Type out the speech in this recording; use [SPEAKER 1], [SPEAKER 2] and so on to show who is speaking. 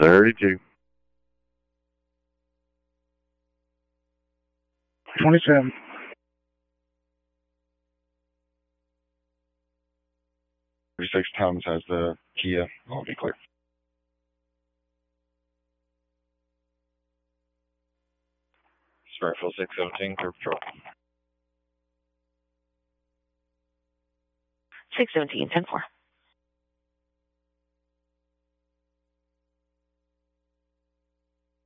[SPEAKER 1] 32.
[SPEAKER 2] 27.
[SPEAKER 1] Thomas has the Kia. I'll be clear. Sparkville 617, Clear Patrol.
[SPEAKER 3] 617, 10-4.